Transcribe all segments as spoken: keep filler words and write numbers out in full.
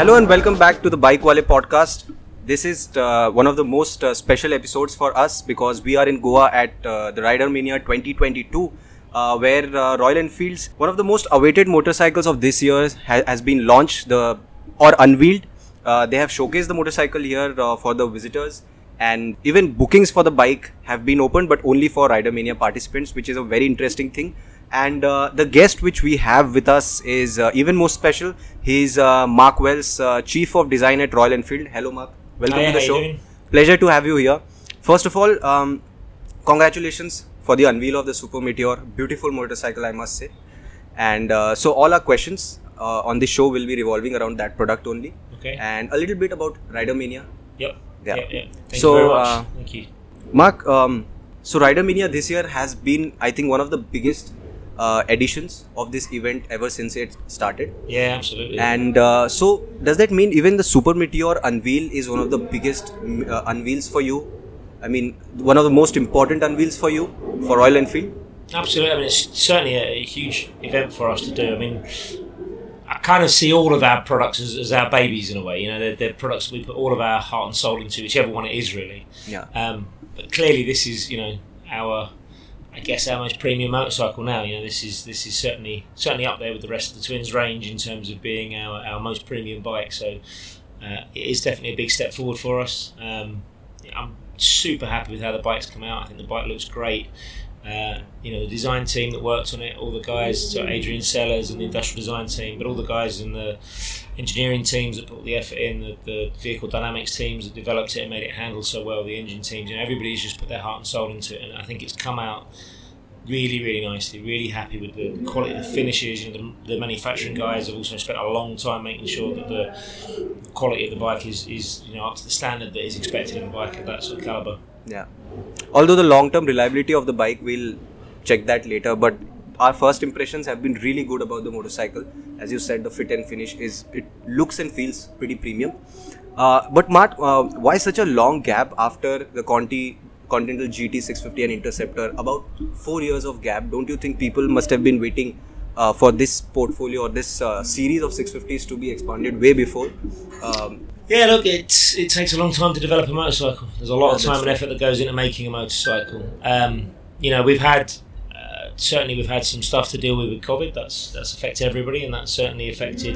Hello and welcome back to the Bike Wale podcast. This is uh, one of the most uh, special episodes for us because we are in Goa at uh, the Rider Mania twenty twenty-two, uh, where uh, Royal Enfield's one of the most awaited motorcycles of this year ha- has been launched the or unveiled. Uh, they have showcased the motorcycle here uh, for the visitors, and even bookings for the bike have been opened, but only for Rider Mania participants, which is a very interesting thing. And uh, the guest which we have with us is uh, even more special. He's uh, Mark Wells, uh, Chief of Design at Royal Enfield. Hello, Mark. Welcome Hi, to the how show. you doing? Pleasure to have you here. First of all, um, congratulations for the unveil of the Super Meteor. Beautiful motorcycle, I must say. And uh, so all our questions uh, on this show will be revolving around that product only. Okay. And a little bit about Rider Mania. Yep. Yeah. Yeah. yeah. Thank So, you very much. uh, Thank you. Mark, um, so Rider Mania this year has been, I think, one of the biggest uh, editions of this event ever since it started. Yeah, absolutely. And uh, so, does that mean even the Super Meteor unveil is one of the biggest uh, unveils for you? I mean, one of the most important unveils for you, for Royal Enfield? Absolutely. I mean, it's certainly a, a huge event for us to do. I mean, I kind of see all of our products as, as our babies in a way. You know, they're, they're products we put all of our heart and soul into, whichever one it is, really. Yeah. Um, but clearly, this is, you know, our, I guess, our most premium motorcycle now. You know, this is this is certainly certainly up there with the rest of the Twins range in terms of being our, our most premium bike. So uh, it is definitely a big step forward for us. Um, I'm super happy with how the bike's come out. I think the bike looks great. Uh, you know, the design team that worked on it, all the guys, so Adrian Sellers and the industrial design team, but all the guys in the engineering teams that put all the effort in, the, the vehicle dynamics teams that developed it and made it handle so well, the engine teams, you know, everybody's just put their heart and soul into it, and I think it's come out really, really nicely. Really happy with the quality of the finishes. You know, the, the manufacturing guys have also spent a long time making sure that the quality of the bike is, is you know, up to the standard that is expected of a bike of that sort of caliber. Yeah. Although the long-term reliability of the bike, we'll check that later. But our first impressions have been really good about the motorcycle. As you said, the fit and finish is it looks and feels pretty premium. Uh, but Mark, uh, why such a long gap after the Conti Continental G T six fifty and Interceptor? About four years of gap. Don't you think people must have been waiting uh, for this portfolio or this uh, series of six fifties to be expanded way before? Um, Yeah, look, it's, it takes a long time to develop a motorcycle. There's a lot Yeah, of time that's and effort that goes into making a motorcycle. Um, you know, we've had, uh, certainly we've had some stuff to deal with with COVID. That's that's affected everybody, and that's certainly affected,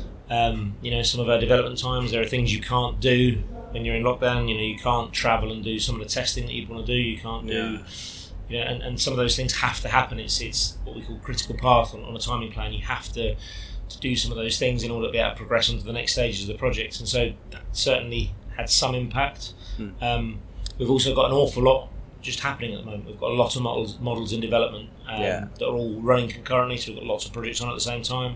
um, you know, some of our development times. There are things you can't do when you're in lockdown. You know, you can't travel and do some of the testing that you'd want to do. You can't do... Yeah. You know, and, and some of those things have to happen. It's it's what we call critical path on, on a timing plan. You have to to do some of those things in order to be able to progress on to the next stages of the project, and so that certainly had some impact. Mm. Um, we've also got an awful lot just happening at the moment. We've got a lot of models models in development um, Yeah. that are all running concurrently, so we've got lots of projects on at the same time.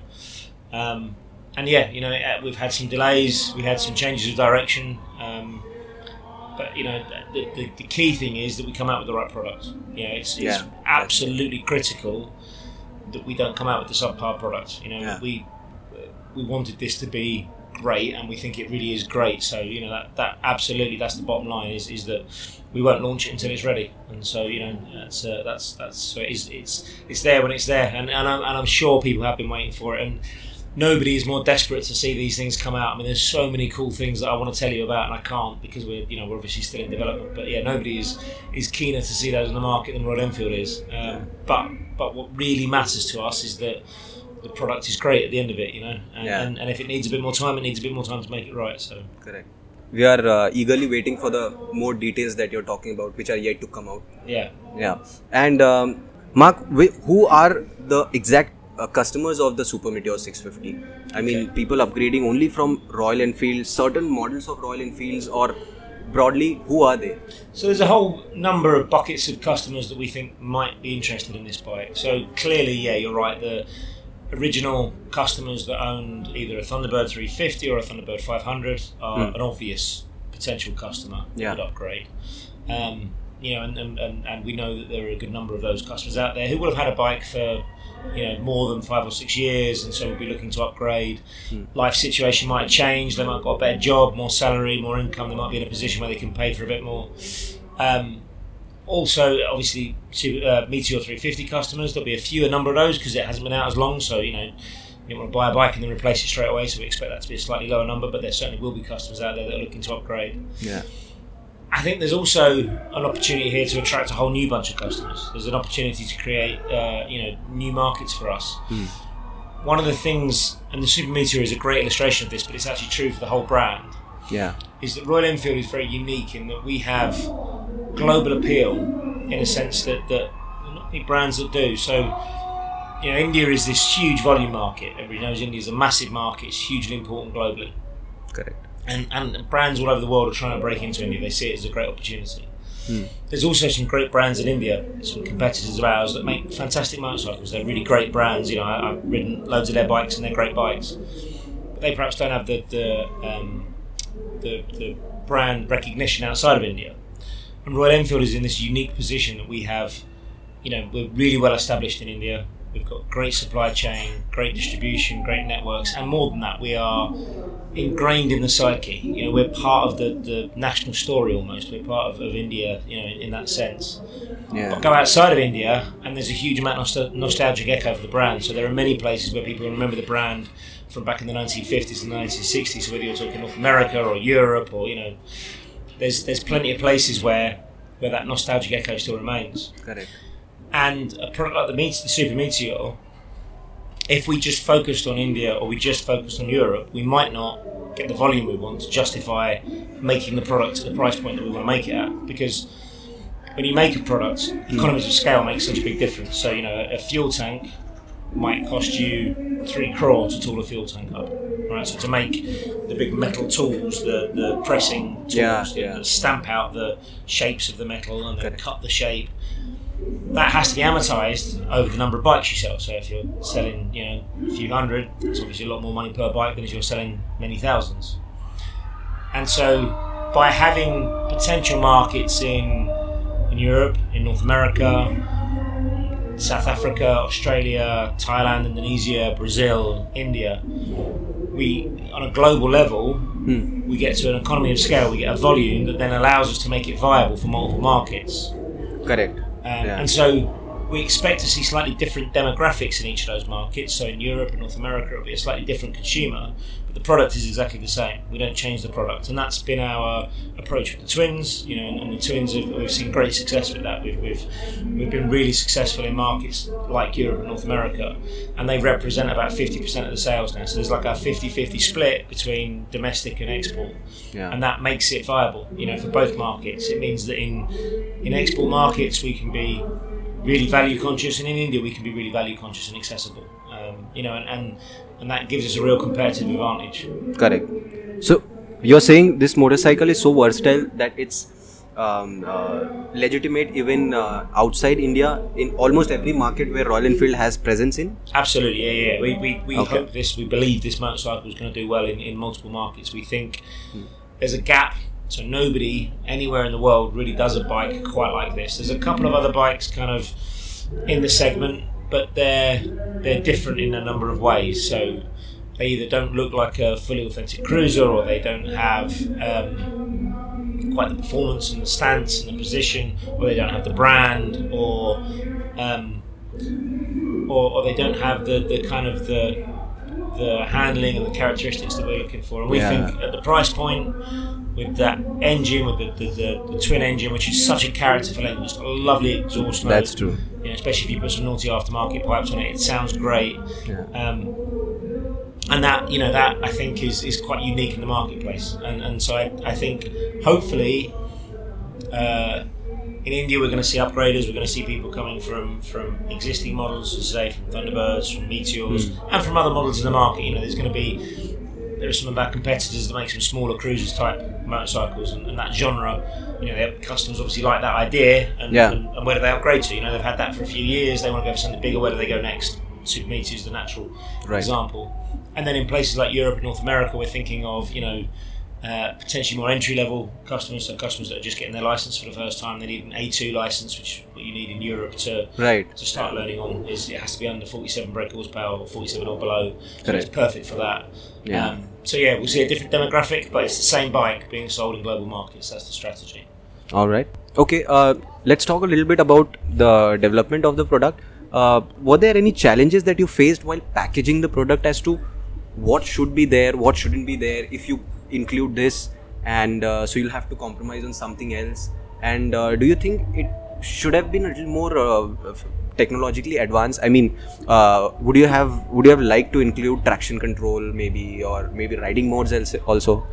Um, and yeah, you know, we've had some delays, we had some changes of direction, um, but you know, the, the, the key thing is that we come out with the right product. You know, it's, it's Yeah. absolutely critical that we don't come out with the subpar product. You know, Yeah. we we wanted this to be great, and we think it really is great. So you know, that, that absolutely, that's the bottom line, is is that we won't launch it until it's ready. And so you know, that's uh, that's that's so it's it's it's there when it's there, and and I'm, and I'm sure people have been waiting for it, and nobody is more desperate to see these things come out. I mean, there's so many cool things that I want to tell you about, and I can't because we're you know we're obviously still in development. But yeah, nobody is is keener to see those in the market than Royal Enfield is. Um, but but what really matters to us is that the product is great at the end of it, you know. And, Yeah. and and if it needs a bit more time, it needs a bit more time to make it right. So Correct. We are uh, eagerly waiting for the more details that you're talking about, which are yet to come out. yeah. Yeah. And um, Mark, wh- who are the exact uh, customers of the Super Meteor six fifty? I mean, Okay. people upgrading only from Royal Enfield, certain models of Royal Enfields, or broadly, who are they? So there's a whole number of buckets of customers that we think might be interested in this bike. So clearly, yeah, you're right. The original customers that owned either a Thunderbird three fifty or a Thunderbird five hundred are Hmm. an obvious potential customer that Yeah. would upgrade. Um, you know, and, and, and, and we know that there are a good number of those customers out there who will have had a bike for you know more than five or six years, and so will be looking to upgrade. Hmm. Life situation might change. They might have got a better job, more salary, more income. They might be in a position where they can pay for a bit more. Um, Also, obviously, to uh, Meteor three fifty customers, there'll be a fewer number of those because it hasn't been out as long. So, you know, you want to buy a bike and then replace it straight away, so we expect that to be a slightly lower number, but there certainly will be customers out there that are looking to upgrade. Yeah. I think there's also an opportunity here to attract a whole new bunch of customers. There's an opportunity to create, uh, you know, new markets for us. Hmm. One of the things, and the Super Meteor is a great illustration of this, but it's actually true for the whole brand, Yeah. is that Royal Enfield is very unique in that we have global appeal in a sense that, that there are not many brands that do. So, you know, India is this huge volume market. Everybody knows India is a massive market. It's hugely important globally. Correct. And, and brands all over the world are trying to break into India. They see it as a great opportunity. Hmm. There's also some great brands in India, some competitors of ours that make fantastic motorcycles. They're really great brands. You know, I, I've ridden loads of their bikes and they're great bikes. But they perhaps don't have the the, um, the the brand recognition outside of India. And Royal Enfield is in this unique position that we have, you know, we're really well established in India. We've got great supply chain, great distribution, great networks, and more than that, we are ingrained in the psyche. You know, we're part of the, the national story almost. We're part of, of India, you know, in, in that sense. Yeah. But go outside of India, and there's a huge amount of nostal- nostalgic echo for the brand. So there are many places where people remember the brand from back in the nineteen fifties and nineteen sixties. So whether you're talking North America or Europe, or you know, there's there's plenty of places where where that nostalgic echo still remains. Correct. And a product like the, Meteor, the Super Meteor, if we just focused on India or we just focused on Europe, we might not get the volume we want to justify making the product at the price point that we want to make it at. Because when you make a product, economies of scale make such a big difference. So, you know, a fuel tank might cost you three crore to tool a fuel tank up. Right? So to make the big metal tools, the, the pressing tools, Yeah, that, yeah. that stamp out the shapes of the metal and then Correct. cut the shape, that has to be amortized over the number of bikes you sell. So if you're selling, you know, a few hundred, it's obviously a lot more money per bike than if you're selling many thousands. And so by having potential markets in in Europe, in North America, South Africa, Australia, Thailand, Indonesia, Brazil, India, we, on a global level, Hmm. we get to an economy of scale, we get a volume that then allows us to make it viable for multiple markets. Correct. Um, Yeah. And so we expect to see slightly different demographics in each of those markets. So in Europe and North America, it'll be a slightly different consumer, but the product is exactly the same. We don't change the product, and that's been our approach with the twins. You know, and, and the twins have we've seen great success with that. We've we've we've been really successful in markets like Europe and North America, and they represent about fifty percent of the sales now. So there's like a fifty-fifty split between domestic and export. Yeah. And that makes it viable, you know, for both markets. It means that in in export markets we can be really value conscious, and in India we can be really value conscious and accessible. Um, you know, and, and and that gives us a real competitive advantage. Correct. So you're saying this motorcycle is so versatile that it's um, uh, legitimate even uh, outside India in almost every market where Royal Enfield has presence in? Absolutely, yeah, yeah. We we, we Okay. hope this. We believe this motorcycle is going to do well in, in multiple markets. We think Hmm. there's a gap. So nobody anywhere in the world really does a bike quite like this. There's a couple of other bikes kind of in the segment, but they're they're different in a number of ways. So they either don't look like a fully authentic cruiser, or they don't have um, quite the performance and the stance and the position, or they don't have the brand, or um, or, or they don't have the, the kind of the the handling and the characteristics that we're looking for. And we Yeah. think at the price point, with that engine, with the, the, the, the twin engine, which is such a characterful engine, it's got a lovely exhaust note. That's true. You know, especially if you put some naughty aftermarket pipes on it, it sounds great. Yeah. Um, and that, you know, that I think is, is quite unique in the marketplace. And and so I, I think hopefully uh, in India we're going to see upgraders, we're going to see people coming from, from existing models, as I say, from Thunderbirds, from Meteors, Mm. and from other models in the market. You know, there's going to be, there are some of our competitors that make some smaller cruisers type motorcycles, and, and that genre, you know, their customers obviously like that idea, and, Yeah. and, and where do they upgrade to? You know, they've had that for a few years, they want to go for something bigger, where do they go next? Super Meteor is the natural Right. example. And then in places like Europe and North America, we're thinking of, you know, uh, potentially more entry-level customers, so customers that are just getting their license for the first time. They need an A two license, which is what you need in Europe to Right. to start learning on. Is it has to be under forty-seven brake horsepower or forty-seven or below, so Correct. it's perfect for that. Yeah. Um, so yeah, we'll see a different demographic, but it's the same bike being sold in global markets. That's the strategy. All right. Okay. Uh, let's talk a little bit about the development of the product. uh, were there any challenges that you faced while packaging the product as to what should be there, what shouldn't be there, if you include this, and uh, so you'll have to compromise on something else? And uh, do you think it should have been a little more uh, technologically advanced? I mean, uh, would you have would you have liked to include traction control maybe, or maybe riding modes also?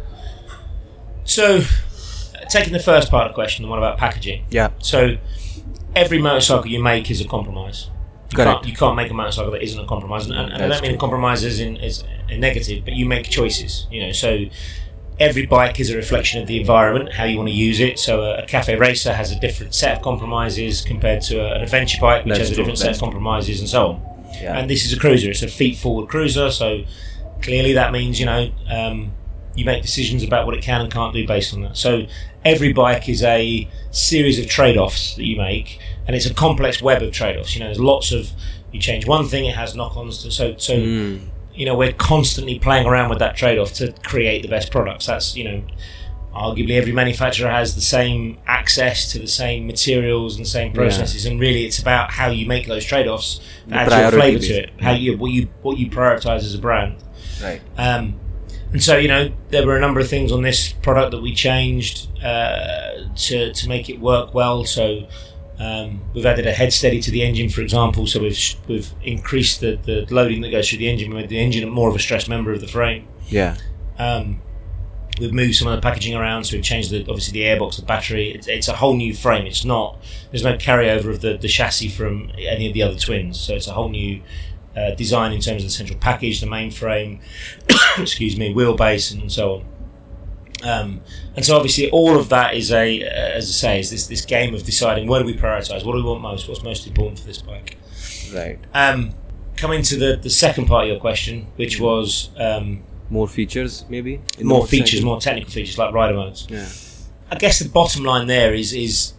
So, taking the first part of the question, the one about packaging. Yeah. So, every motorcycle you make is a compromise. You Correct. can't, you can't make a motorcycle that isn't a compromise, and, and I don't mean a compromise as in as a negative, but you make choices. You know, so every bike is a reflection of the environment, how you want to use it. So a, a cafe racer has a different set of compromises compared to a, an adventure bike, which That's has a true. different set That's of compromises, and so on. Yeah. And this is a cruiser; it's a feet-forward cruiser. So clearly, that means you know um, you make decisions about what it can and can't do based on that. So every bike is a series of trade-offs that you make, and it's a complex web of trade-offs. You know, there's lots of you change one thing, it has knock-ons. To, so so. Mm. You know, we're constantly playing around with that trade-off to create the best products. That's, you know, arguably every manufacturer has the same access to the same materials and same processes, yeah. and really it's about how you make those trade-offs that adds your flavour to it, how you what you what you prioritise as a brand. Right. Um, and so, you know, there were a number of things on this product that we changed uh, to to make it work well. So. Um, we've added a head steady to the engine, for example, so we've we've increased the, the loading that goes through the engine, made the engine more of a stressed member of the frame. Yeah. Um, we've moved some of the packaging around, so we've changed the obviously the airbox, the battery. It's, it's a whole new frame. It's not there's no carryover of the, the chassis from any of the other twins, so it's a whole new uh, design in terms of the central package, the main frame, excuse me, wheelbase, and so on. Um, and so obviously all of that is a, uh, as I say, is this, this game of deciding what do we prioritise, what do we want most, what's most important for this bike. Right. Um, coming to the, the second part of your question, which was um, more features maybe? In more features, more technical features like rider modes. Yeah. I guess the bottom line there is, is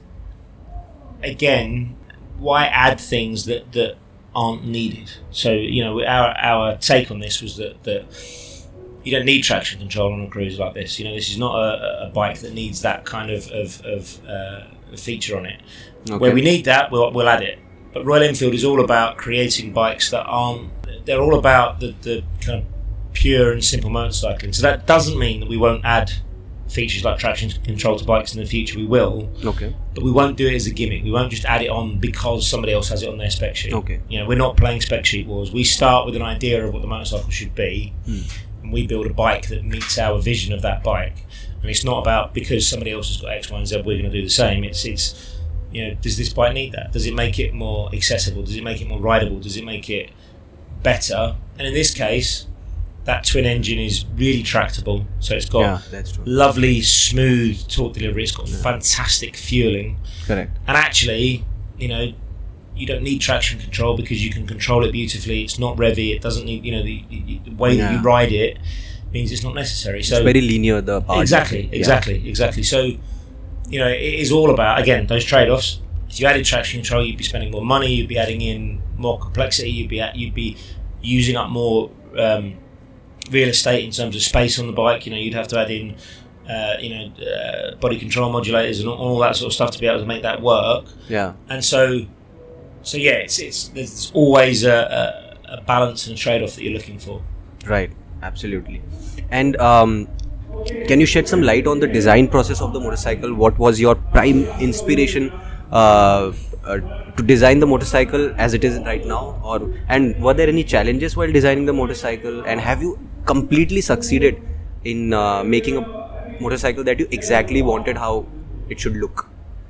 again, why add things that, that aren't needed? So, you know, our, our take on this was that, that you don't need traction control on a cruiser like this. You know, this is not a, a bike that needs that kind of of, of uh, feature on it. Okay. Where we need that, we'll, we'll add it. But Royal Enfield is all about creating bikes that aren't. They're all about the, the kind of pure and simple motorcycling. So that doesn't mean that we won't add features like traction control to bikes in the future. We will. Okay. But we won't do it as a gimmick. We won't just add it on because somebody else has it on their spec sheet. Okay. You know, we're not playing spec sheet wars. We start with an idea of what the motorcycle should be. Hmm. And we build a bike that meets our vision of that bike, and it's not about because somebody else has got X, Y, and Z, we're going to do the same. It's, it's, you know, does this bike need that? Does it make it more accessible? Does it make it more rideable? Does it make it better? And in this case, that twin engine is really tractable, so it's got yeah, that's true. lovely, smooth torque delivery. It's got yeah. fantastic fueling. Correct. And actually, you know, you don't need traction control because you can control it beautifully. It's not revvy. It doesn't need, you know, the, the way yeah. that you ride it means it's not necessary. So it's very linear, the part. Exactly, exactly, yeah. exactly. So, you know, it is all about, again, those trade-offs. If you added traction control, you'd be spending more money. You'd be adding in more complexity. You'd be you'd be using up more um, real estate in terms of space on the bike. You know, you'd have to add in, uh, you know, uh, body control modulators and all, all that sort of stuff to be able to make that work. Yeah. And so. So yeah, it's it's there's always a, a, a balance and a trade-off that you're looking for. Right, absolutely. And um, can you shed some light on the design process of the motorcycle? What was your prime inspiration uh, uh, to design the motorcycle as it is right now? Or and were there any challenges while designing the motorcycle? And have you completely succeeded in uh, making a motorcycle that you exactly wanted how it should look?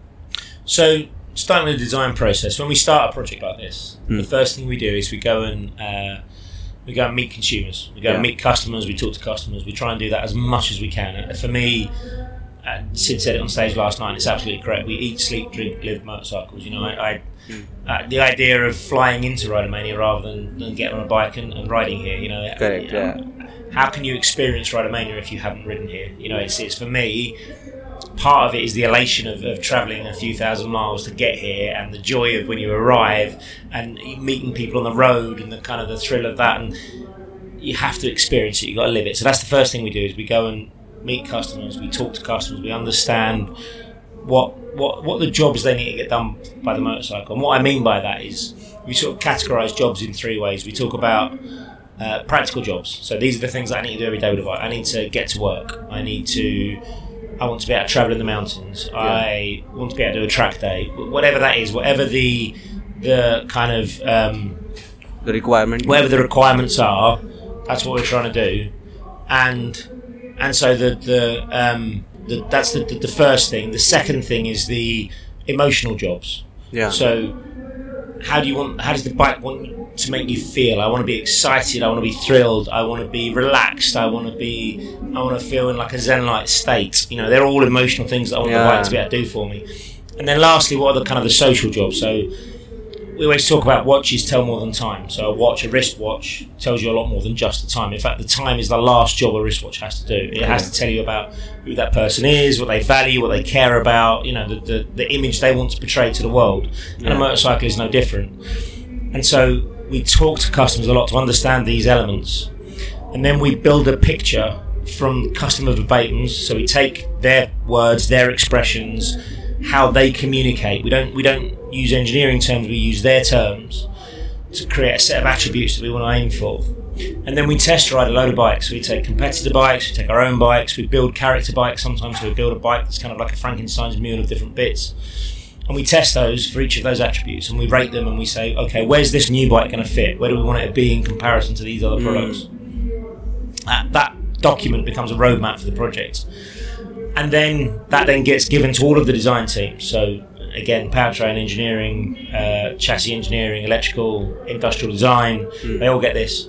So. Starting with the design process, when we start a project like this, mm. the first thing we do is we go and uh, we go and meet consumers, we go yeah. and meet customers, we talk to customers, we try and do that as much as we can. And for me, uh, Sid said it on stage last night, it's absolutely correct. We eat, sleep, drink, live motorcycles. You know, I, I mm. uh, the idea of flying into Ridermania rather than, than getting on a bike and, and riding here. You know, correct. You know, Yeah. How can you experience Ridermania if you haven't ridden here? You know, it's it's for me. Part of it is the elation of, of travelling a few thousand miles to get here, and the joy of when you arrive and meeting people on the road, and the kind of the thrill of that. And you have to experience it. You've got to live it. So that's the first thing we do: is we go and meet customers, we talk to customers, we understand what what what the jobs they need to get done by the motorcycle. And what I mean by that is we sort of categorise jobs in three ways. We talk about uh, practical jobs. So these are the things that I need to do every day with a bike. I need to get to work. I need to. I want to be able to travel in the mountains. Yeah. I want to be able to do a track day. Whatever that is, whatever the the kind of um, the requirement, whatever the requirements are, that's what we're trying to do. And and so the the, um, the that's the, the the first thing. The second thing is the emotional jobs. Yeah. So how do you want? How does the bike want to make you feel? I want to be excited. I want to be thrilled. I want to be relaxed. I want to be. I want to feel in like a zen-like state. You know, they're all emotional things that I want yeah. the bike to be able to do for me. And then lastly, what are the kind of the social jobs? So we always talk about watches tell more than time. So a watch, a wristwatch, tells you a lot more than just the time. In fact, the time is the last job a wristwatch has to do. It has to tell you about who that person is, what they value, what they care about, you know, the, the, the image they want to portray to the world. And yeah. a motorcycle is no different. And so we talk to customers a lot to understand these elements. And then we build a picture from customer verbatims. So we take their words, their expressions, how they communicate. We don't we don't use engineering terms, we use their terms to create a set of attributes that we want to aim for. And then we test ride a load of bikes. We take competitor bikes, we take our own bikes, we build character bikes. Sometimes we build a bike that's kind of like a Frankenstein's mule of different bits. And we test those for each of those attributes and we rate them and we say, okay, where's this new bike going to fit? Where do we want it to be in comparison to these other mm. products? That, that document becomes a roadmap for the project. And then that then gets given to all of the design teams. So again, powertrain engineering, uh, chassis engineering, electrical, industrial design, mm. they all get this.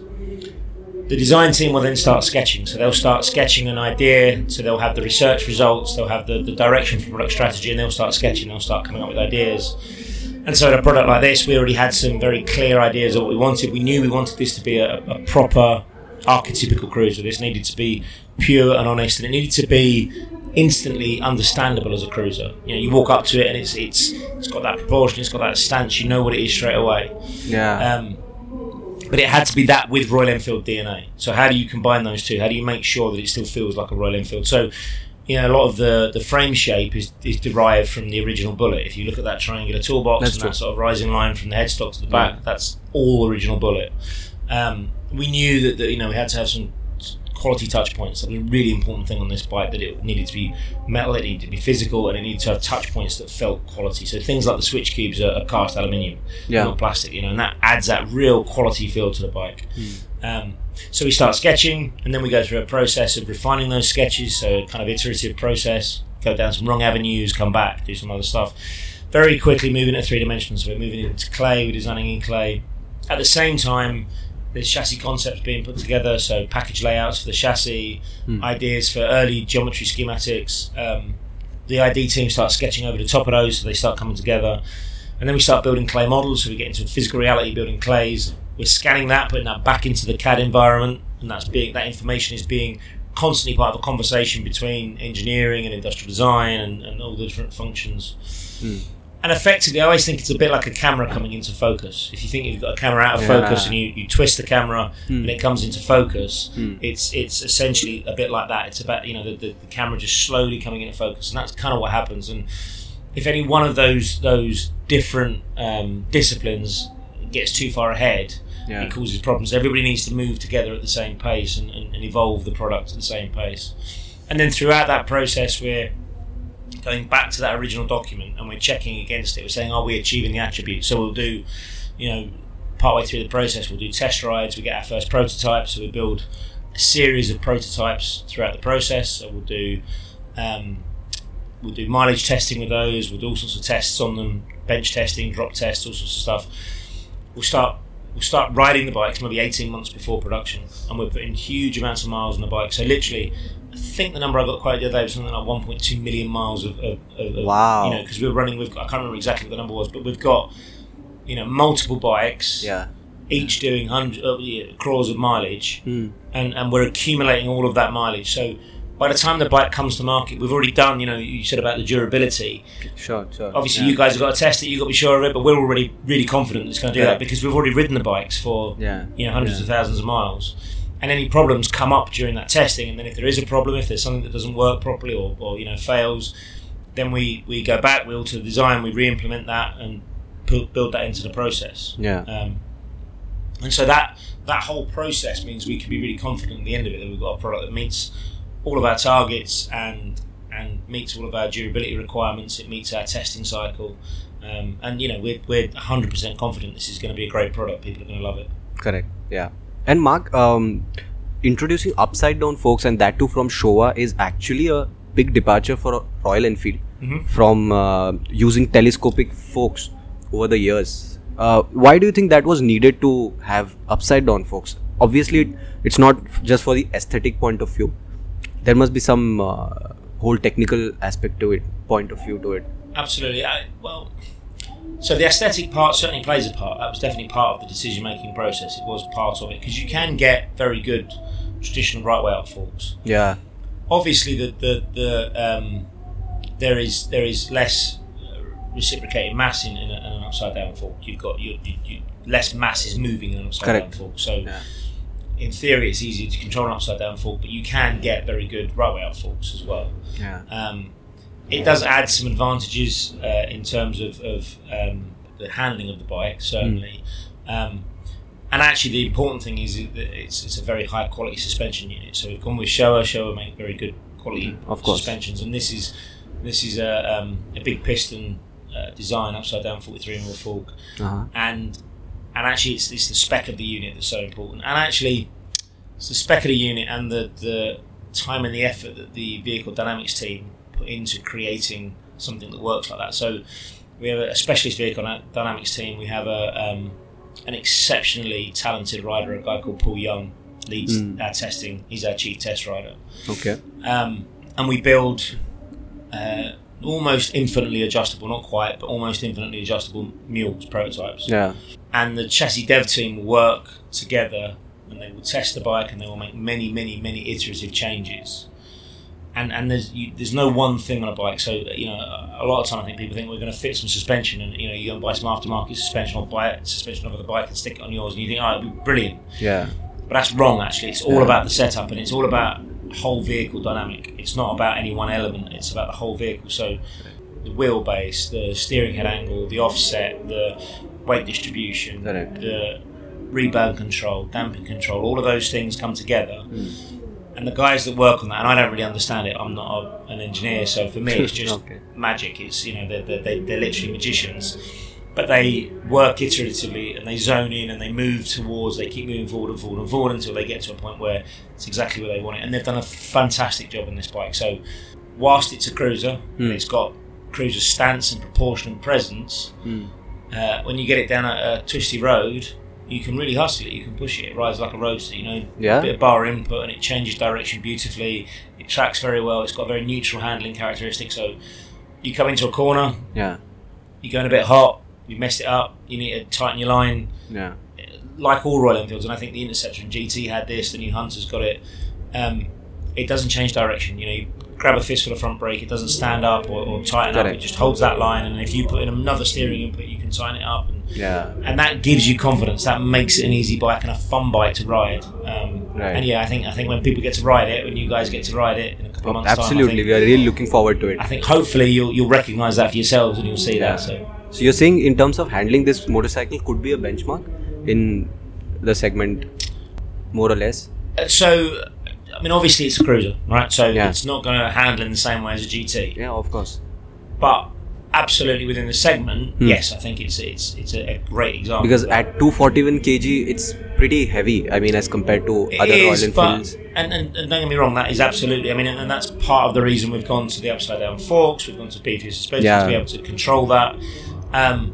The design team will then start sketching. So they'll start sketching an idea. So they'll have the research results, they'll have the, the direction for product strategy, and they'll start sketching, they'll start coming up with ideas. And so in a product like this, we already had some very clear ideas of what we wanted. We knew we wanted this to be a, a proper archetypical cruiser. This needed to be pure and honest, and it needed to be instantly understandable as a cruiser. You know, you walk up to it and it's it's it's got that proportion, it's got that stance, you know what it is straight away. Yeah. Um, but it had to be that with Royal Enfield D N A. So how do you combine those two? How do you make sure that it still feels like a Royal Enfield? So, you know, a lot of the, the frame shape is, is derived from the original Bullet. If you look at that triangular toolbox that's and true. That sort of rising line from the headstock to the back, yeah. that's all original Bullet. Um, we knew that, that you know we had to have some quality touch points. That was a really important thing on this bike, that it needed to be metal, it needed to be physical, and it needed to have touch points that felt quality. So things like the switch cubes are, are cast aluminium, yeah. not plastic, you know, and that adds that real quality feel to the bike. Mm. Um, so we start sketching, and then we go through a process of refining those sketches, so kind of iterative process, go down some wrong avenues, come back, do some other stuff. Very quickly moving into three dimensions, so we're moving into clay, we're designing in clay. At the same time, there's chassis concepts being put together, so package layouts for the chassis, mm. ideas for early geometry schematics. Um, the I D team starts sketching over the top of those, so they start coming together. And then we start building clay models, so we get into physical reality, building clays. We're scanning that, putting that back into the C A D environment, and that's being that information is being constantly part of a conversation between engineering and industrial design and, and all the different functions. Mm. And effectively, I always think it's a bit like a camera coming into focus. If you think you've got a camera out of yeah. focus and you, you twist the camera mm. and it comes into focus, mm. it's it's essentially a bit like that. It's about, you know, the, the, the camera just slowly coming into focus, and that's kind of what happens. And if any one of those those different um, disciplines gets too far ahead, yeah. it causes problems. Everybody needs to move together at the same pace and, and, and evolve the product at the same pace. And then throughout that process, we're going back to that original document and we're checking against it. We're saying, are we achieving the attributes? So we'll do, you know, partway through the process, we'll do test rides, we get our first prototypes, so we build a series of prototypes throughout the process. So we'll do um, we'll do mileage testing with those, we'll do all sorts of tests on them, bench testing, drop tests, all sorts of stuff. We'll start we'll start riding the bikes maybe eighteen months before production, and we're putting huge amounts of miles on the bike. So literally, I think the number I got quoted the other day was something like one point two million miles of, of, of wow. you know, because we're running with, I can't remember exactly what the number was, but we've got, you know, multiple bikes, yeah, each doing hundred uh, yeah, crores of mileage, mm. and and we're accumulating all of that mileage. So by the time the bike comes to market, we've already done, you know, you said about the durability. Sure, sure. Obviously, yeah. you guys have got to test it, you've got to be sure of it, but we're already really confident it's going to do yeah. that because we've already ridden the bikes for, yeah. you know, hundreds yeah. of thousands of miles. And any problems come up during that testing, and then if there is a problem, if there's something that doesn't work properly or, or you know, fails, then we, we go back, we alter the design, we re-implement that and build, build that into the process. Yeah. Um, and so that that whole process means we can be really confident at the end of it that we've got a product that meets all of our targets and and meets all of our durability requirements. It meets our testing cycle, um, and you know we're we're one hundred percent confident this is going to be a great product. People are going to love it. Correct. Yeah. And Mark, um, introducing upside down forks and that too from Showa is actually a big departure for Royal Enfield Mm-hmm. from uh, using telescopic forks over the years. Uh, why do you think that was needed to have upside down forks? Obviously, it, it's not just for the aesthetic point of view. There must be some uh, whole technical aspect to it, point of view to it. Absolutely. I, well, so the aesthetic part certainly plays a part. That was definitely part of the decision-making process. It was part of it because you can get very good traditional right way up forks. Yeah. Obviously, the the, the um, there is there is less uh, reciprocating mass in, in, a, in an upside down fork. You've got you, you, you, less mass is moving in an upside Correct. down fork. So. Yeah. In theory, it's easier to control an upside down fork, but you can get very good right way up forks as well. Yeah. Um, it does add some advantages uh, in terms of, of um, the handling of the bike, certainly. Mm. Um, and actually, the important thing is that it's it's a very high quality suspension unit. So we've gone with Showa. Showa make very good quality of course. suspensions, and this is this is a um, a big piston uh, design upside down forty-three mm fork, Uh-huh. and. And actually, it's, it's the spec of the unit that's so important. And actually, it's the spec of the unit and the, the time and the effort that the vehicle dynamics team put into creating something that works like that. So we have a specialist vehicle dynamics team. We have a um, an exceptionally talented rider, a guy called Paul Young, leads mm. our testing. He's our chief test rider. Okay. Um, and we build uh, almost infinitely adjustable, not quite, but almost infinitely adjustable mules prototypes. Yeah. And the chassis dev team will work together and they will test the bike and they will make many, many, many iterative changes. And and there's you, there's no one thing on a bike. So, you know, a lot of time I think people think we're going to fit some suspension and, you know, you go and buy some aftermarket suspension or buy it, suspension over the bike and stick it on yours and you think, oh, it'll be brilliant. Yeah. But that's wrong, actually. It's all yeah. about the setup and it's all about whole vehicle dynamic. It's not about any one element. It's about the whole vehicle. So the wheelbase, the steering head angle, the offset, the weight distribution, Correct. the rebound control, damping control, all of those things come together. Mm. And the guys that work on that, and I don't really understand it, I'm not a, an engineer, so for me it's just okay. magic. It's, you know, they're, they're, they're literally magicians. But they work iteratively and they zone in and they move towards, they keep moving forward and forward and forward until they get to a point where it's exactly where they want it. And they've done a fantastic job on this bike. So whilst it's a cruiser, mm. and it's got cruiser stance and proportion and presence, mm. Uh, when you get it down a, a twisty road, you can really hustle it. You can push it. It rides like a roadster, you know, yeah. a bit of bar input and it changes direction beautifully. It tracks very well. It's got very neutral handling characteristics. So you come into a corner, yeah, you're going a bit hot, you've messed it up, you need to tighten your line. Yeah. Like all Royal Enfields, and I think the Interceptor and G T had this, the new Hunter's got it. Um, it doesn't change direction. You know, you grab a fist for the front brake, it doesn't stand up or, or tighten Correct. up, it just holds that line, and if you put in another steering input you can tighten it up, and, yeah. and that gives you confidence. That makes it an easy bike and a fun bike to ride. Um, right. And yeah, I think I think when people get to ride it, when you guys get to ride it in a couple of months' absolutely, time, I think, we are really looking forward to it. I think hopefully you'll you'll recognise that for yourselves and you'll see yeah. that. So. so you're saying in terms of handling this motorcycle could be a benchmark in the segment, more or less? Uh, so. I mean, obviously it's a cruiser, right? So yeah. it's not going to handle in the same way as a G T. Yeah, of course. But absolutely within the segment, hmm. yes, I think it's it's it's a, a great example. Because at two forty-one kilograms, it's pretty heavy. I mean, as compared to it other is, Royal Enfields. And, and, and don't get me wrong, that is absolutely. I mean, and, and that's part of the reason we've gone to the upside down forks. We've gone to beefier suspension yeah. to be able to control that. Um,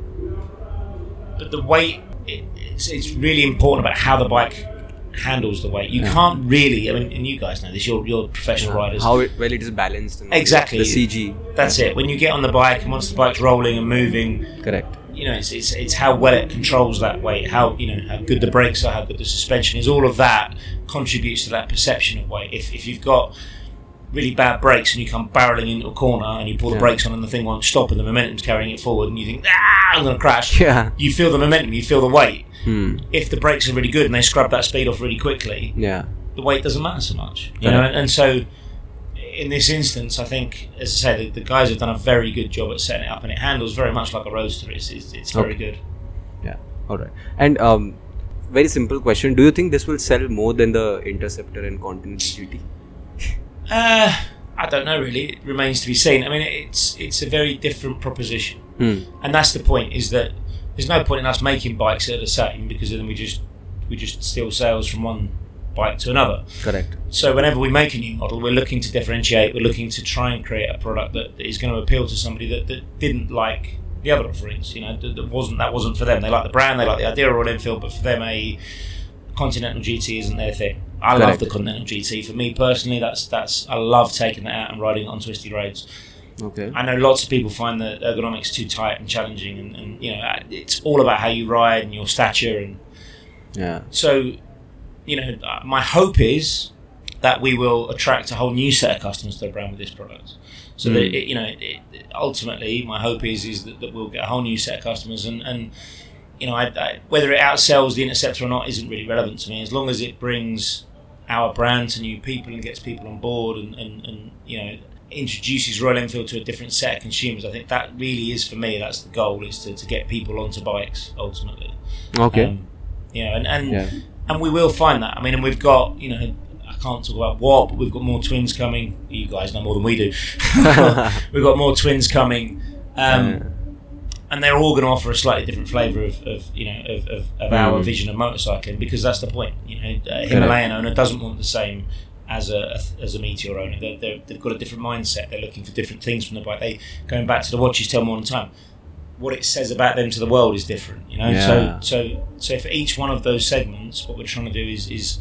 but the weight, it, it's it's really important about how the bike handles the weight. You yeah. can't really, I mean, and you guys know this, you're, you're professional yeah. riders. How it, well it is balanced. And exactly. The C G. That's it. When you get on the bike and once the bike's rolling and moving. Correct. You know, it's, it's it's how well it controls that weight, how, you know, how good the brakes are, how good the suspension is. All of that contributes to that perception of weight. If if you've got really bad brakes and you come barreling into a corner and you pull yeah. the brakes on and the thing won't stop and the momentum's carrying it forward and you think, ah, I'm going to crash. Yeah. You feel the momentum, you feel the weight. Hmm. If the brakes are really good and they scrub that speed off really quickly, yeah, the weight doesn't matter so much. You yeah. know, and, and so in this instance, I think, as I say, the, the guys have done a very good job at setting it up, and it handles very much like a Roadster. It's, it's, it's very Okay. good. Yeah. All right. And um, very simple question: do you think this will sell more than the Interceptor and Continental G T? Uh, I don't know really. It remains to be seen. I mean, it's it's a very different proposition, Hmm. and that's the point. Is that there's no point in us making bikes that are the same, because then we just we just steal sales from one bike to another. Correct. So whenever we make a new model, we're looking to differentiate. We're looking to try and create a product that, that is going to appeal to somebody that, that didn't like the other offerings. You know, that, that wasn't that wasn't for them. They like the brand, they like the idea of Royal Enfield, but for them, a Continental G T isn't their thing. I love Correct. the Continental G T. For me personally, that's that's I love taking that out and riding it on twisty roads. Okay. I know lots of people find the ergonomics too tight and challenging, and, and you know, it's all about how you ride and your stature. And Yeah. so, you know, my hope is that we will attract a whole new set of customers to the brand with this product. So Mm. that it, you know, it, it, ultimately, my hope is is that, that we'll get a whole new set of customers, and, and you know, I, I, whether it outsells the Interceptor or not isn't really relevant to me. As long as it brings our brand to new people and gets people on board, and, and, and you know, introduces Royal Enfield to a different set of consumers, I think that really is, for me, that's the goal, is to, to get people onto bikes ultimately. Okay. Um, you know, and and, Yeah. and we will find that. I mean, and we've got, you know, I can't talk about what, but we've got more twins coming. You guys know more than we do. We've got more twins coming, um, Yeah. and they're all going to offer a slightly different flavour of, of, you know, of, of, of our Mm. vision of motorcycling, because that's the point. You know, a Himalayan owner doesn't want the same as a as a Meteor owner. They're, they're, they've got a different mindset. They're looking for different things from the bike. They going back to the watches tell more on time. What it says about them to the world is different, you know. Yeah. So, so, so for each one of those segments, what we're trying to do is is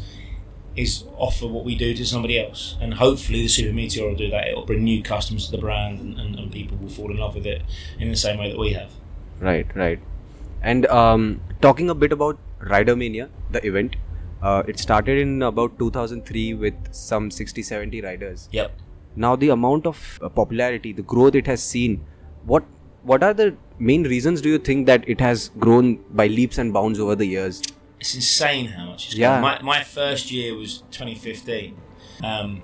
is offer what we do to somebody else, and hopefully the Super Meteor will do that. It'll bring new customers to the brand, and, and, and people will fall in love with it in the same way that we have. Right, right. And um, talking a bit about Rider Mania, the event, uh, it started in about two thousand three with some sixty seventy riders. Yep. Now the amount of uh, popularity, the growth it has seen, what what are the main reasons do you think that it has grown by leaps and bounds over the years? It's insane how much it's Yeah. grown. My, my first year was twenty fifteen, um,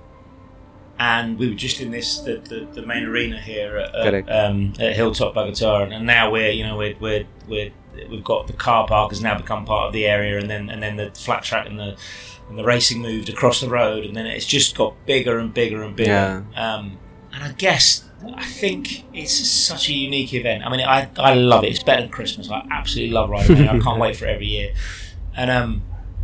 and we were just in this the, the, the main arena here at, Correct. at, um, at Hilltop Bogota, and now we're you know we're, we're we're we've got the car park has now become part of the area, and then and then the flat track and the and the racing moved across the road, and then it's just got bigger and bigger and bigger. Yeah. Um, and I guess I think it's such a unique event. I mean, I I love it. It's better than Christmas. I absolutely love riding it. I can't wait for it every year. And um,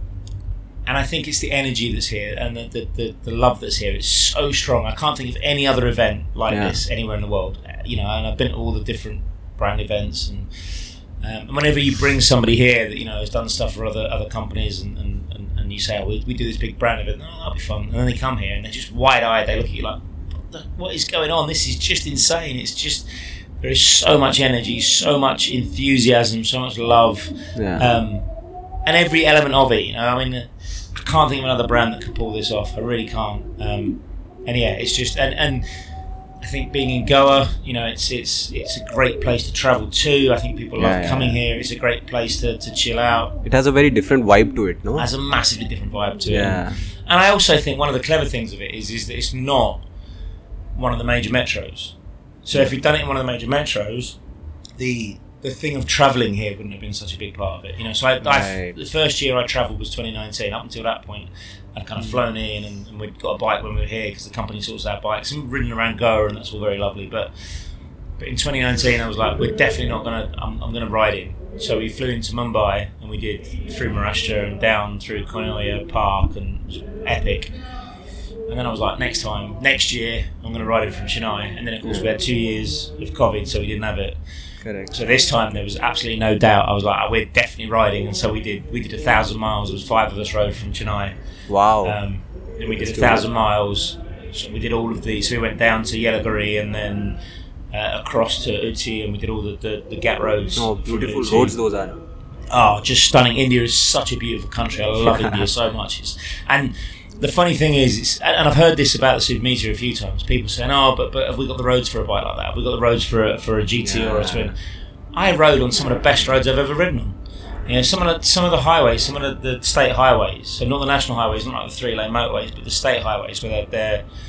and I think it's the energy that's here, and the, the, the, the love that's here. It's so strong. I can't think of any other event like Yeah. this anywhere in the world. You know, and I've been to all the different brand events, and um, and whenever you bring somebody here that you know has done stuff for other other companies, and, and, and, and you say, oh, we, we do this big brand event, oh, that'll be fun, and then they come here and they're just wide eyed. They look at you like, what, the, what is going on? This is just insane. It's just there is so much energy, so much enthusiasm, so much love. Yeah. Um, and every element of it, you know, I mean, uh, I can't think of another brand that could pull this off. I really can't. Um, and yeah, it's just, and, and I think being in Goa, you know, it's it's it's a great place to travel to. I think people love Yeah, yeah, coming yeah. here. It's a great place to, to chill out. It has a very different vibe to it, no? It has a massively different vibe to Yeah. it. And I also think one of the clever things of it is is that it's not one of the major metros. So if you'd done it in one of the major metros, the the thing of travelling here wouldn't have been such a big part of it. You know, so I, I Right. the first year I travelled was twenty nineteen. Up until that point, I'd kind of Mm. flown in, and, and we'd got a bike when we were here because the company sorts out bikes, and we'd ridden around Goa, and that's all very lovely. But but in twenty nineteen, I was like, we're definitely not gonna. I'm, I'm gonna ride in. So we flew into Mumbai, and we did through Maharashtra and down through Konoya Park, and it was epic. And then I was like, next time, next year, I'm going to ride it from Chennai. And then, of course, we had two years of COVID, so we didn't have it. Correct. So this time, there was absolutely no doubt. I was like, oh, we're definitely riding. And so we did We did a thousand miles. It was five of us rode from Chennai. Wow. Um, and we did Let's a do thousand miles. So we did all of these. So we went down to Yelaguri and then uh, across to Uti, and we did all the, the, the Ghat roads. oh, from beautiful Uti. roads those are. Oh, just stunning. India is such a beautiful country. I love India so much. It's, and the funny thing is, it's, and I've heard this about the Super Meteor a few times, people saying, oh, but, but have we got the roads for a bike like that? Have we got the roads for a, for a G T or a Yeah. Twin? I rode on some of the best roads I've ever ridden on. You know, some of the, some of the highways, some of the, the state highways, so not the national highways, not like the three-lane motorways, but the state highways, where they're, they're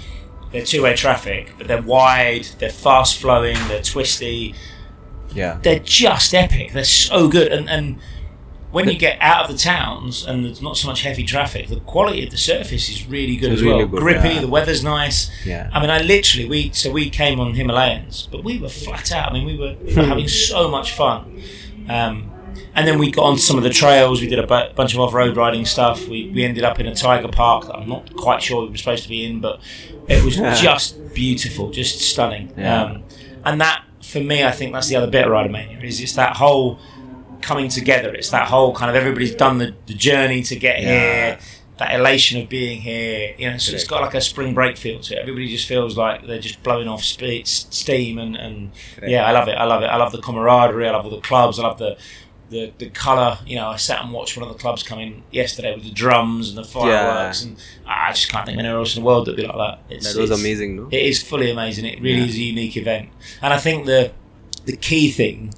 they're two-way traffic, but they're wide, they're fast-flowing, they're twisty. Yeah. They're just epic. They're so good. And, and when you get out of the towns and there's not so much heavy traffic, the quality of the surface is really good it's as well. Really good, Grippy, yeah. the weather's nice. Yeah. I mean, I literally, we so we came on Himalayans, but we were flat out. I mean, we were, we were having so much fun. Um, and then we got on some of the trails. We did a bu- bunch of off-road riding stuff. We we ended up in a tiger park that I'm not quite sure we were supposed to be in, but it was just beautiful, just stunning. Yeah. Um, and that, for me, I think that's the other bit of Ridermania, is it's that whole coming together. It's that whole kind of everybody's done the, the journey to get Yeah. here, that elation of being here. You know, so it's got like a spring break feel to it. Everybody just feels like they're just blowing off spe- steam, and, and yeah, I love it. I love it. I love the camaraderie. I love all the clubs. I love the the, the colour. You know, I sat and watched one of the clubs come in yesterday with the drums and the fireworks, yeah. and I just can't think of anywhere else in the world that'd be like that. It's, that was it's, amazing, no? It is fully amazing. It really yeah. is a unique event, and I think the the key thing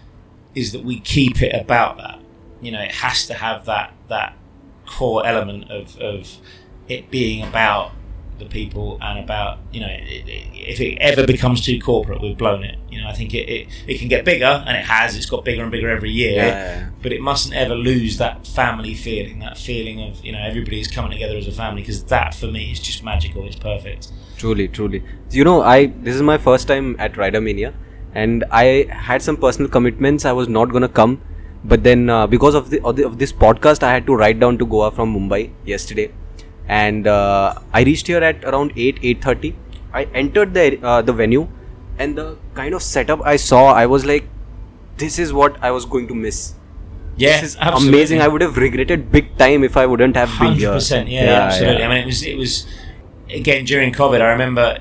is that we keep it about that. You know, it has to have that that core element of, of it being about the people and about, you know, it, it, if it ever becomes too corporate, we've blown it. You know, I think it, it, it can get bigger, and it has. It's got bigger and bigger every year. Yeah. But it mustn't ever lose that family feeling, that feeling of, you know, everybody's coming together as a family, because that for me is just magical. It's perfect. Truly, truly. You know, I this is my first time at Ridermania, and I had some personal commitments. I was not gonna come, but then uh, because of the of, the of this podcast, I had to ride down to Goa from Mumbai yesterday, and uh, I reached here at around eight eight thirty. I entered the uh, the venue, and the kind of setup I saw, I was like, this is what I was going to miss. Yeah, this is absolutely. amazing. I would have regretted big time if I wouldn't have been here. one hundred percent, yeah, yeah, absolutely. Yeah. I mean, it was it was again during COVID. I remember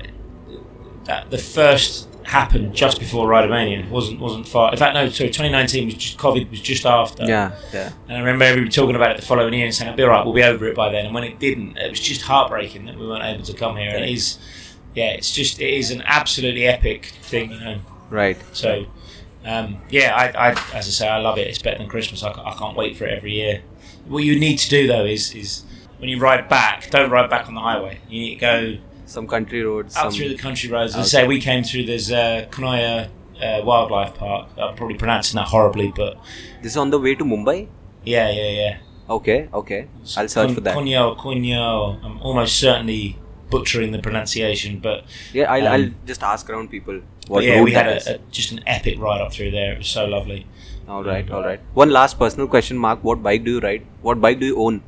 that the first happened just before Ridermania. It wasn't wasn't far. In fact, no, sorry, twenty nineteen was just COVID was just after. Yeah, yeah. And I remember everybody talking about it the following year and saying, "It'll be all right, we'll be over it by then." And when it didn't, it was just heartbreaking that we weren't able to come here. And it is, yeah, it's just it is an absolutely epic thing, you know. Right. So, um, yeah, I, I as I say, I love it. It's better than Christmas. I, I can't wait for it every year. What you need to do though is is when you ride back, don't ride back on the highway. You need to go some country roads, up some through the country roads. As I say, we came through this uh, Konoya uh, Wildlife Park. I'm probably pronouncing that horribly, but this is on the way to Mumbai. Yeah, yeah, yeah. Okay, okay. I'll search Kon- for that. Konyo, Konyo. I'm almost certainly butchering the pronunciation, but yeah, I'll, um, I'll just ask around people what yeah, road we had that a, a, just an epic ride up through there. It was so lovely. All right, all right. One last personal question, Mark. What bike do you ride? What bike do you own?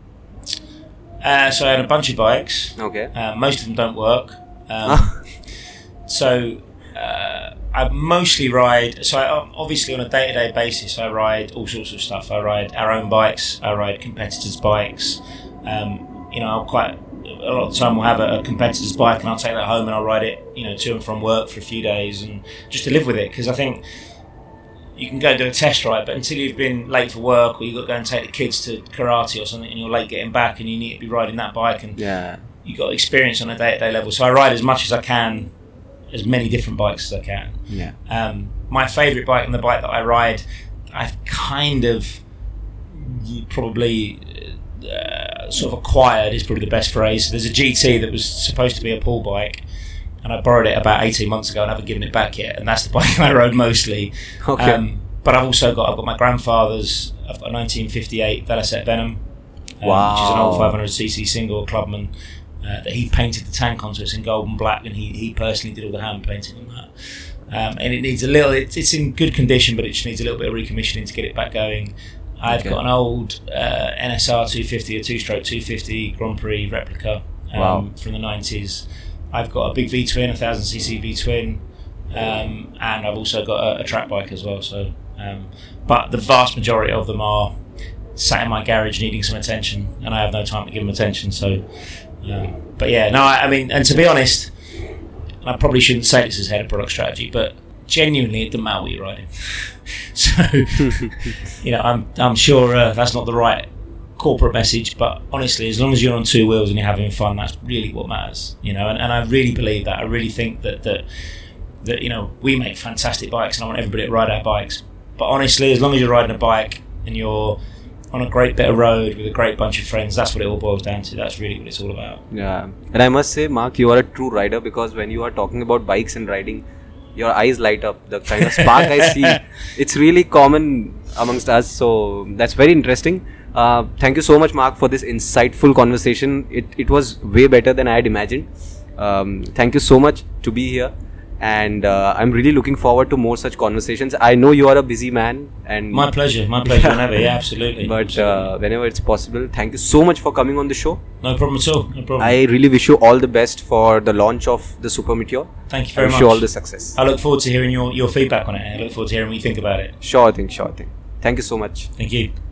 Uh, so I had a bunch of bikes. Okay. Uh, most of them don't work. Um, so uh, I mostly ride. So I, obviously on a day-to-day basis, I ride all sorts of stuff. I ride our own bikes. I ride competitors' bikes. Um, you know, I'll quite a lot of the time we'll have a, a competitor's bike, and I'll take that home and I'll ride it, you know, to and from work for a few days, and just to live with it, because I think you can go do a test ride, but until you've been late for work, or you've got to go and take the kids to karate or something, and you're late getting back, and you need to be riding that bike, and yeah. you've got experience on a day-to-day level. So I ride as much as I can, as many different bikes as I can. Yeah. Um, my favourite bike and the bike that I ride, I've kind of probably uh, sort of acquired is probably the best phrase. So there's a G T that was supposed to be a pull bike, and I borrowed it about eighteen months ago and I haven't given it back yet, and that's the bike I rode mostly. Okay. Um, but I've also got I've got my grandfather's I've got a nineteen fifty-eight Velocette Venom, um, wow. which is an old five hundred c c single Clubman uh, that he painted the tank on, so it's in gold and black, and he, he personally did all the hand painting on that. Um, and it needs a little, it, it's in good condition, but it just needs a little bit of recommissioning to get it back going. I've okay. got an old uh, N S R two fifty, a two-stroke two fifty Grand Prix replica um, wow. from the nineties. I've got a big V-twin, a one thousand c c V-twin, um, and I've also got a, a track bike as well. So, um, but the vast majority of them are sat in my garage needing some attention, and I have no time to give them attention. So, um, but yeah, no, I, I mean, and to be honest, I probably shouldn't say this as head of product strategy, but genuinely, it doesn't matter what you're riding. So, you know, I'm I'm sure uh, that's not the right corporate message, but honestly, as long as you're on two wheels and you're having fun, that's really what matters. You know, and, and I really believe that. I really think that that that you know we make fantastic bikes, and I want everybody to ride our bikes. But honestly, as long as you're riding a bike and you're on a great bit of road with a great bunch of friends. That's what it all boils down to. That's really what it's all about. Yeah, and I must say, Mark, you are a true rider, because when you are talking about bikes and riding, your eyes light up. The kind of spark I see, it's really common amongst us. So that's very interesting. Uh, thank you so much, Mark, for this insightful conversation. It it was way better than I had imagined. Um, thank you so much to be here. And uh, I'm really looking forward to more such conversations. I know you are a busy man, and my pleasure, my pleasure. Whenever, yeah, absolutely. But absolutely. Uh, whenever it's possible, thank you so much for coming on the show. No problem at all. No problem. I really wish you all the best for the launch of the Super Meteor. Thank you very I wish much. you all the success. I look forward to hearing your, your feedback on it. I look forward to hearing what you think about it. Sure thing, sure thing. Thank you so much. Thank you.